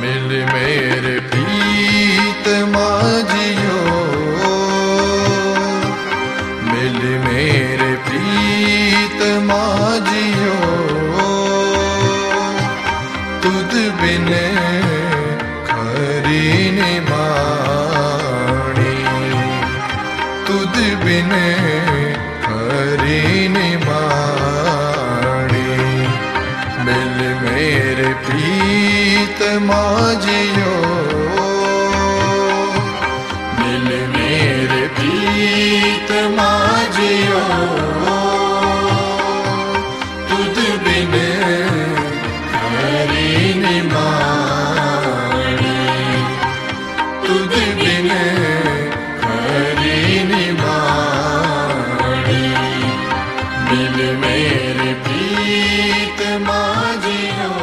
मिल मेरे प्रीत माझियो, मिल मेरे प्रीत माझियो, तुद बिन खरी निमाणी, तुद बिन खरी निमाणी। मिल मेरे प्रीत माझियो, मिल मेरे प्रीत माझियो, तुद बिन खरी निमाणी, तुद बिन खरी निमाणी। मिल मेरे प्रीत माझियो।